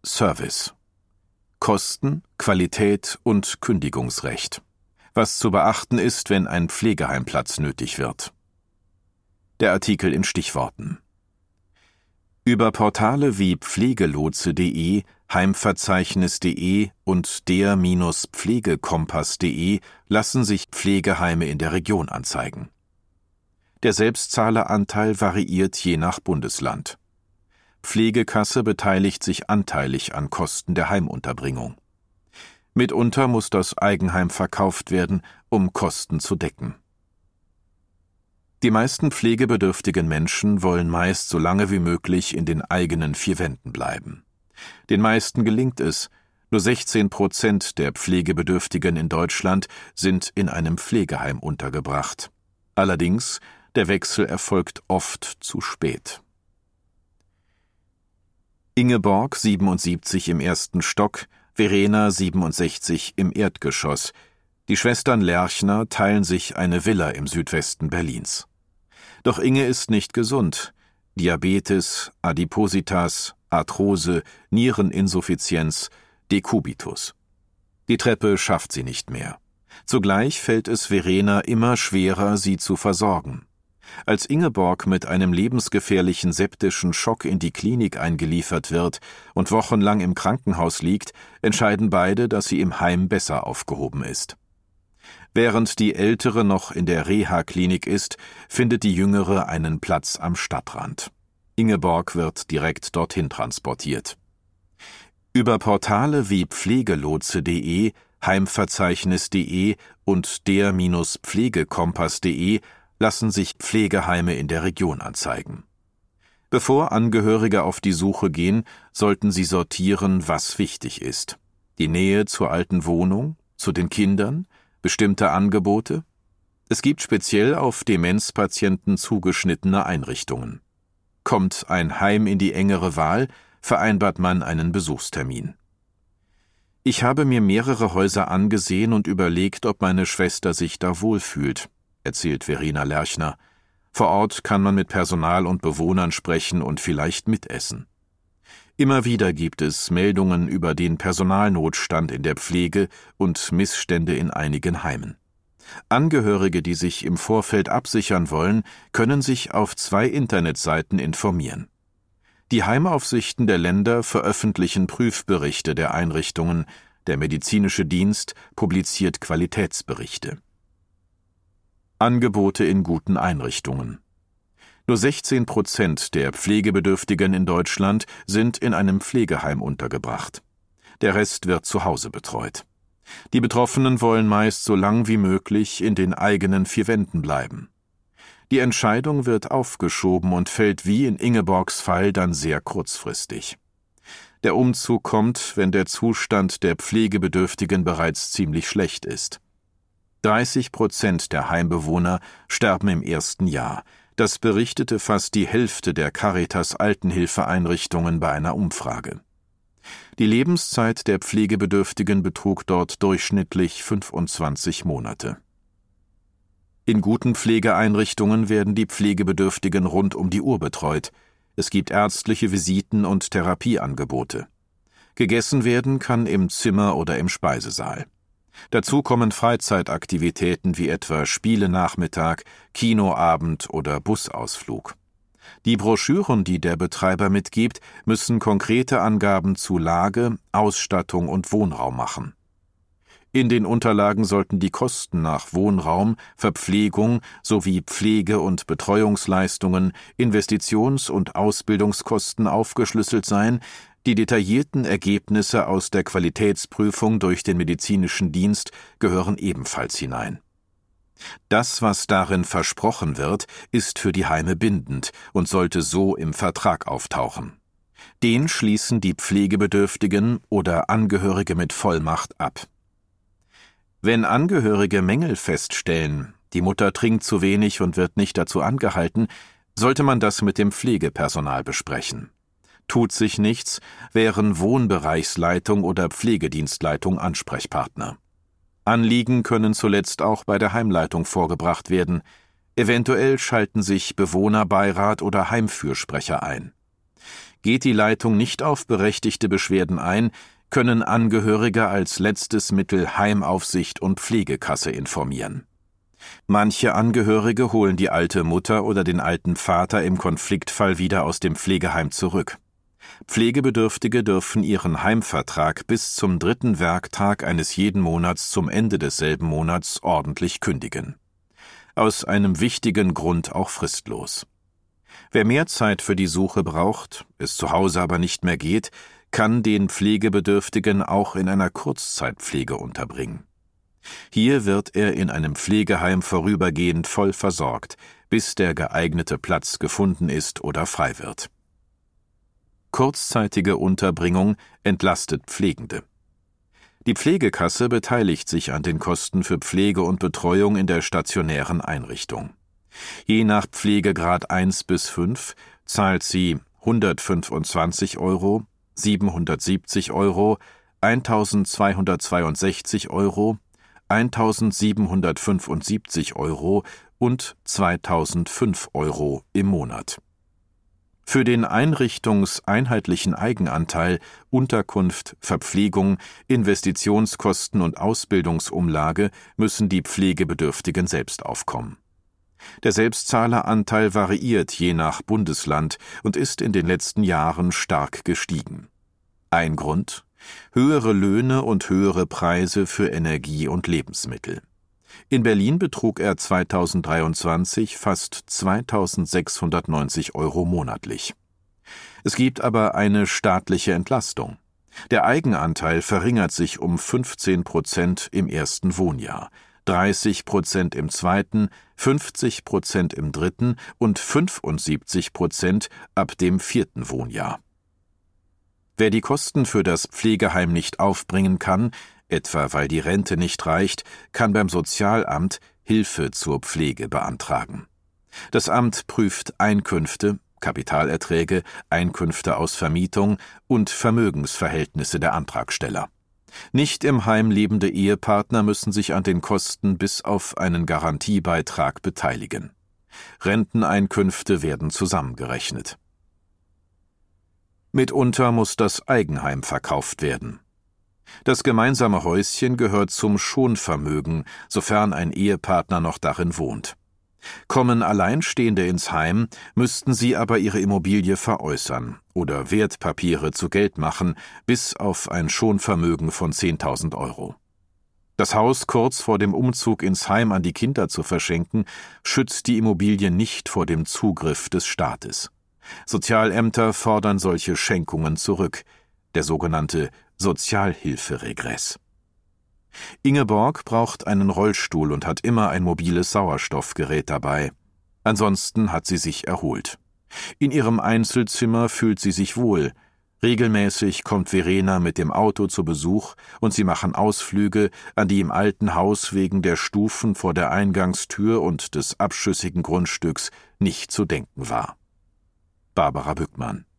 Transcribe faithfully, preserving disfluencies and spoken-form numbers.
Service. Kosten, Qualität und Kündigungsrecht. Was zu beachten ist, wenn ein Pflegeheimplatz nötig wird. Der Artikel in Stichworten. Über Portale wie pflegelotse punkt de, heimverzeichnis punkt de und der Pflegekompass punkt de lassen sich Pflegeheime in der Region anzeigen. Der Selbstzahleranteil variiert je nach Bundesland. Pflegekasse beteiligt sich anteilig an Kosten der Heimunterbringung. Mitunter muss das Eigenheim verkauft werden, um Kosten zu decken. Die meisten pflegebedürftigen Menschen wollen meist so lange wie möglich in den eigenen vier Wänden bleiben. Den meisten gelingt es, nur sechzehn Prozent der Pflegebedürftigen in Deutschland sind in einem Pflegeheim untergebracht. Allerdings, der Wechsel erfolgt oft zu spät. Ingeborg, siebenundsiebzig, im ersten Stock, Verena, siebenundsechzig, im Erdgeschoss. Die Schwestern Lerchner teilen sich eine Villa im Südwesten Berlins. Doch Inge ist nicht gesund. Diabetes, Adipositas, Arthrose, Niereninsuffizienz, Dekubitus. Die Treppe schafft sie nicht mehr. Zugleich fällt es Verena immer schwerer, sie zu versorgen. Als Ingeborg mit einem lebensgefährlichen septischen Schock in die Klinik eingeliefert wird und wochenlang im Krankenhaus liegt, entscheiden beide, dass sie im Heim besser aufgehoben ist. Während die Ältere noch in der Reha-Klinik ist, findet die Jüngere einen Platz am Stadtrand. Ingeborg wird direkt dorthin transportiert. Über Portale wie pflegelotse punkt de, heimverzeichnis punkt de und der Pflegekompass punkt de lassen sich Pflegeheime in der Region anzeigen. Bevor Angehörige auf die Suche gehen, sollten sie sortieren, was wichtig ist. Die Nähe zur alten Wohnung, zu den Kindern, bestimmte Angebote? Es gibt speziell auf Demenzpatienten zugeschnittene Einrichtungen. Kommt ein Heim in die engere Wahl, vereinbart man einen Besuchstermin. Ich habe mir mehrere Häuser angesehen und überlegt, ob meine Schwester sich da wohlfühlt, erzählt Verena Lerchner. Vor Ort kann man mit Personal und Bewohnern sprechen und vielleicht mitessen. Immer wieder gibt es Meldungen über den Personalnotstand in der Pflege und Missstände in einigen Heimen. Angehörige, die sich im Vorfeld absichern wollen, können sich auf zwei Internetseiten informieren. Die Heimaufsichten der Länder veröffentlichen Prüfberichte der Einrichtungen, der medizinische Dienst publiziert Qualitätsberichte. Angebote in guten Einrichtungen. Nur sechzehn Prozent der Pflegebedürftigen in Deutschland sind in einem Pflegeheim untergebracht. Der Rest wird zu Hause betreut. Die Betroffenen wollen meist so lang wie möglich in den eigenen vier Wänden bleiben. Die Entscheidung wird aufgeschoben und fällt wie in Ingeborgs Fall dann sehr kurzfristig. Der Umzug kommt, wenn der Zustand der Pflegebedürftigen bereits ziemlich schlecht ist. dreißig Prozent der Heimbewohner sterben im ersten Jahr. Das berichtete fast die Hälfte der Caritas-Altenhilfeeinrichtungen bei einer Umfrage. Die Lebenszeit der Pflegebedürftigen betrug dort durchschnittlich fünfundzwanzig Monate. In guten Pflegeeinrichtungen werden die Pflegebedürftigen rund um die Uhr betreut. Es gibt ärztliche Visiten und Therapieangebote. Gegessen werden kann im Zimmer oder im Speisesaal. Dazu kommen Freizeitaktivitäten wie etwa Spielenachmittag, Kinoabend oder Busausflug. Die Broschüren, die der Betreiber mitgibt, müssen konkrete Angaben zu Lage, Ausstattung und Wohnraum machen. In den Unterlagen sollten die Kosten nach Wohnraum, Verpflegung sowie Pflege- und Betreuungsleistungen, Investitions- und Ausbildungskosten aufgeschlüsselt sein. Die detaillierten Ergebnisse aus der Qualitätsprüfung durch den medizinischen Dienst gehören ebenfalls hinein. Das, was darin versprochen wird, ist für die Heime bindend und sollte so im Vertrag auftauchen. Den schließen die Pflegebedürftigen oder Angehörige mit Vollmacht ab. Wenn Angehörige Mängel feststellen, die Mutter trinkt zu wenig und wird nicht dazu angehalten, sollte man das mit dem Pflegepersonal besprechen. Tut sich nichts, wären Wohnbereichsleitung oder Pflegedienstleitung Ansprechpartner. Anliegen können zuletzt auch bei der Heimleitung vorgebracht werden. Eventuell schalten sich Bewohnerbeirat oder Heimfürsprecher ein. Geht die Leitung nicht auf berechtigte Beschwerden ein, können Angehörige als letztes Mittel Heimaufsicht und Pflegekasse informieren. Manche Angehörige holen die alte Mutter oder den alten Vater im Konfliktfall wieder aus dem Pflegeheim zurück. Pflegebedürftige dürfen ihren Heimvertrag bis zum dritten Werktag eines jeden Monats zum Ende desselben Monats ordentlich kündigen. Aus einem wichtigen Grund auch fristlos. Wer mehr Zeit für die Suche braucht, es zu Hause aber nicht mehr geht, kann den Pflegebedürftigen auch in einer Kurzzeitpflege unterbringen. Hier wird er in einem Pflegeheim vorübergehend voll versorgt, bis der geeignete Platz gefunden ist oder frei wird. Kurzzeitige Unterbringung entlastet Pflegende. Die Pflegekasse beteiligt sich an den Kosten für Pflege und Betreuung in der stationären Einrichtung. Je nach Pflegegrad eins bis fünf zahlt sie hundertfünfundzwanzig Euro, siebenhundertsiebzig Euro, eintausendzweihundertzweiundsechzig Euro, eintausendsiebenhundertfünfundsiebzig Euro und zweitausendfünf Euro im Monat. Für den einrichtungseinheitlichen Eigenanteil, Unterkunft, Verpflegung, Investitionskosten und Ausbildungsumlage müssen die Pflegebedürftigen selbst aufkommen. Der Selbstzahleranteil variiert je nach Bundesland und ist in den letzten Jahren stark gestiegen. Ein Grund: höhere Löhne und höhere Preise für Energie und Lebensmittel. In Berlin betrug er zweitausenddreiundzwanzig fast zweitausendsechshundertneunzig Euro monatlich. Es gibt aber eine staatliche Entlastung. Der Eigenanteil verringert sich um fünfzehn Prozent im ersten Wohnjahr, dreißig Prozent im zweiten, fünfzig Prozent im dritten und fünfundsiebzig Prozent ab dem vierten Wohnjahr. Wer die Kosten für das Pflegeheim nicht aufbringen kann, etwa weil die Rente nicht reicht, kann beim Sozialamt Hilfe zur Pflege beantragen. Das Amt prüft Einkünfte, Kapitalerträge, Einkünfte aus Vermietung und Vermögensverhältnisse der Antragsteller. Nicht im Heim lebende Ehepartner müssen sich an den Kosten bis auf einen Garantiebeitrag beteiligen. Renteneinkünfte werden zusammengerechnet. Mitunter muss das Eigenheim verkauft werden. Das gemeinsame Häuschen gehört zum Schonvermögen, sofern ein Ehepartner noch darin wohnt. Kommen Alleinstehende ins Heim, müssten sie aber ihre Immobilie veräußern oder Wertpapiere zu Geld machen, bis auf ein Schonvermögen von zehntausend Euro. Das Haus kurz vor dem Umzug ins Heim an die Kinder zu verschenken, schützt die Immobilie nicht vor dem Zugriff des Staates. Sozialämter fordern solche Schenkungen zurück, der sogenannte Sozialhilferegress. Ingeborg braucht einen Rollstuhl und hat immer ein mobiles Sauerstoffgerät dabei. Ansonsten hat sie sich erholt. In ihrem Einzelzimmer fühlt sie sich wohl. Regelmäßig kommt Verena mit dem Auto zu Besuch und sie machen Ausflüge, an die im alten Haus wegen der Stufen vor der Eingangstür und des abschüssigen Grundstücks nicht zu denken war. Barbara Bückmann.